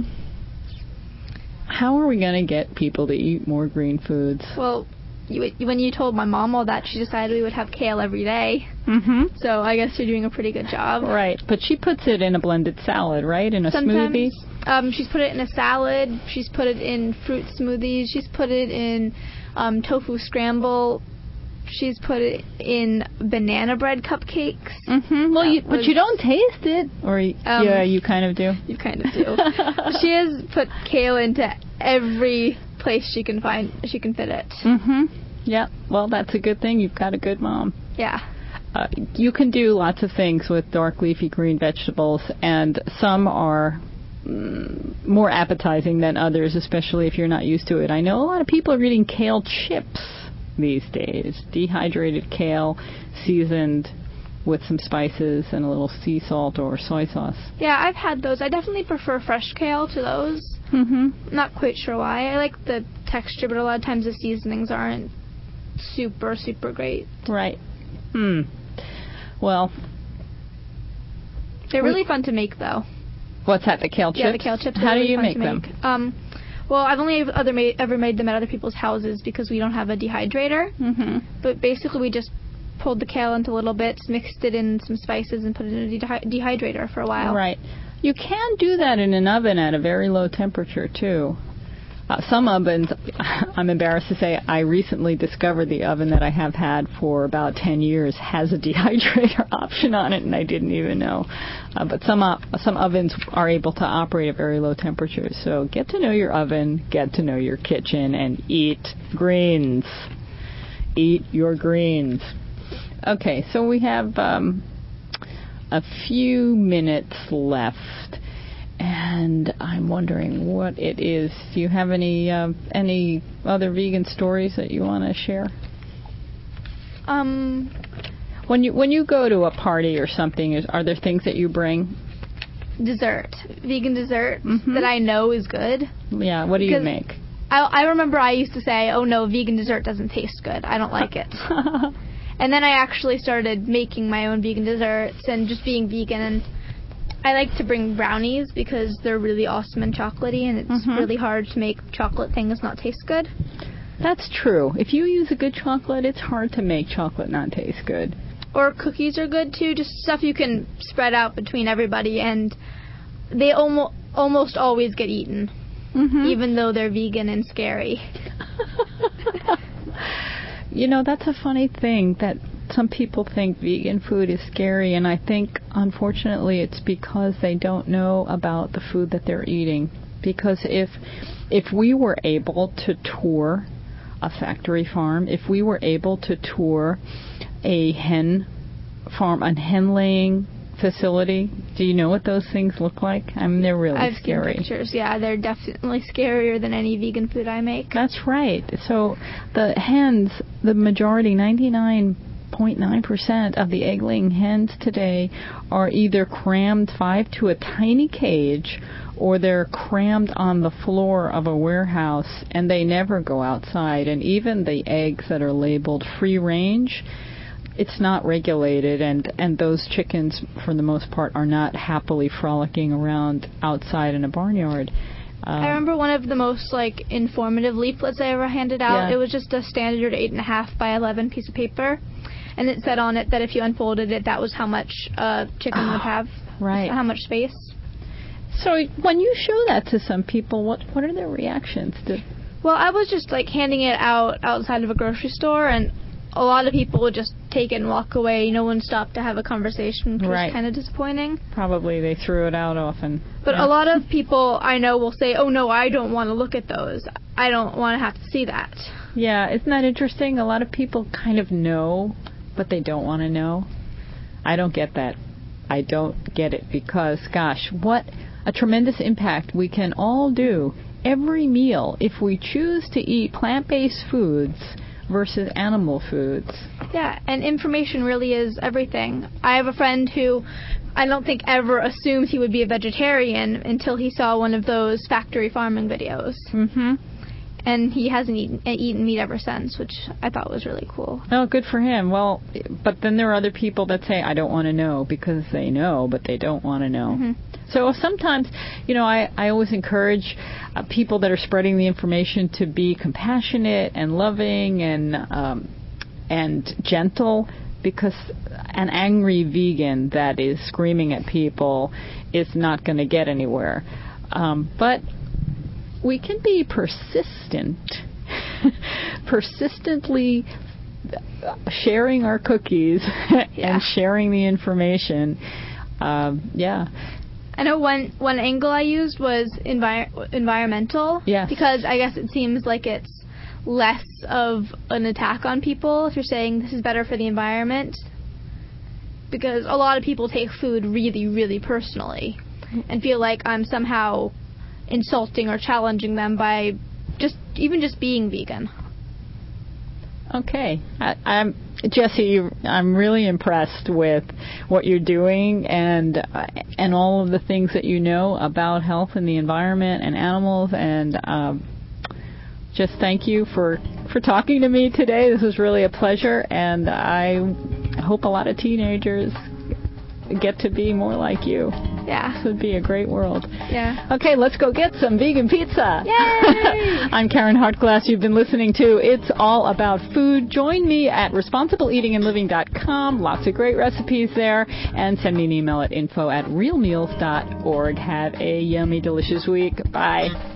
How are we going to get people to eat more green foods? Well, when you told my mom all that, she decided we would have kale every day. Mm-hmm. So I guess you're doing a pretty good job. Right, but she puts it in a blended salad, right? In a Sometimes, smoothie? She's put it in a salad. She's put it in fruit smoothies. She's put it in tofu scramble. She's put it in banana bread cupcakes. Mm-hmm. Well, but you don't taste it. Or yeah, you kind of do. You kind of do. She has put kale into every place she can fit it. Mm-hmm. Yeah. Well, that's a good thing. You've got a good mom. Yeah. You can do lots of things with dark leafy green vegetables, and some are more appetizing than others, especially if you're not used to it. I know a lot of people are eating kale chips these days. Dehydrated kale, seasoned with some spices and a little sea salt or soy sauce. Yeah, I've had those. I definitely prefer fresh kale to those. Mm-hmm. Not quite sure why. I like the texture, but a lot of times the seasonings aren't super, super great. Right. Well, they're really fun to make, though. What's that, the kale chips? Yeah, the kale chips. How do really you fun make to them? Well, I've only ever made them at other people's houses because we don't have a dehydrator. Mm-hmm. But basically, we just pulled the kale into little bits, mixed it in some spices, and put it in a dehydrator for a while. Right. You can do that in an oven at a very low temperature, too. Some ovens, I'm embarrassed to say, I recently discovered the oven that I have had for about 10 years has a dehydrator option on it, and I didn't even know. But some ovens are able to operate at very low temperatures. So get to know your oven, get to know your kitchen, and eat greens. Eat your greens. Okay, so we have a few minutes left. And I'm wondering what it is. Do you have any other vegan stories that you want to share? When you go to a party or something, are there things that you bring? Dessert, vegan dessert Mm-hmm. that I know is good. Yeah. What do you make? I remember I used to say, "Oh no, vegan dessert doesn't taste good. I don't like it." And then I actually started making my own vegan desserts and just being vegan. And I like to bring brownies because they're really awesome and chocolatey, and it's really hard to make chocolate things not taste good. That's true. If you use a good chocolate, it's hard to make chocolate not taste good. Or cookies are good too, just stuff you can spread out between everybody, and they almost always get eaten, even though they're vegan and scary. You know, that's a funny thing that some people think vegan food is scary, and I think, unfortunately, it's because they don't know about the food that they're eating. Because if we were able to tour a factory farm, if we were able to tour a hen farm, a hen-laying facility, do you know what those things look like? I mean, they're really scary. I've seen pictures, yeah. They're definitely scarier than any vegan food I make. That's right. So the hens, the majority, 99.9% of the egg-laying hens today are either crammed 5 to a tiny cage, or they're crammed on the floor of a warehouse, and they never go outside. And even the eggs that are labeled free range, it's not regulated, and those chickens, for the most part, are not happily frolicking around outside in a barnyard. I remember one of the most informative leaflets I ever handed out. Yeah. It was just a standard 8.5 by 11 piece of paper, and it said on it that if you unfolded it, that was how much chicken would have, right? How much space. So when you show that to some people, what are their reactions to? Well, I was just handing it out outside of a grocery store, and a lot of people would just take it and walk away. No one stopped to have a conversation, which was kind of disappointing. Probably they threw it out often. But a lot of people I know will say, "Oh no, I don't want to look at those. I don't want to have to see that." Yeah, isn't that interesting? A lot of people kind of know, but they don't want to know. I don't get that. I don't get it because, gosh, what a tremendous impact we can all do every meal if we choose to eat plant-based foods versus animal foods. Yeah, and information really is everything. I have a friend who I don't think ever assumed he would be a vegetarian until he saw one of those factory farming videos. Mm-hmm. And he hasn't eaten meat ever since, which I thought was really cool. Oh, good for him. Well, but then there are other people that say, I don't want to know, because they know, but they don't want to know. Mm-hmm. So sometimes, I always encourage people that are spreading the information to be compassionate and loving and gentle, because an angry vegan that is screaming at people is not going to get anywhere. But we can be persistently sharing our cookies and sharing the information. I know one angle I used was environmental. Yes. Because I guess it seems like it's less of an attack on people if you're saying this is better for the environment. Because a lot of people take food really, really personally and feel like I'm somehow insulting or challenging them by just being vegan. Okay. Jesse, I'm really impressed with what you're doing and all of the things that you know about health and the environment and animals, and just thank you for talking to me today. This was really a pleasure, and I hope a lot of teenagers get to be more like you. Yeah. This would be a great world. Yeah. Okay, let's go get some vegan pizza. Yay! I'm Karen Hartglass. You've been listening to It's All About Food. Join me at responsibleeatingandliving.com. Lots of great recipes there. And send me an email at info@realmeals.org. Have a yummy, delicious week. Bye.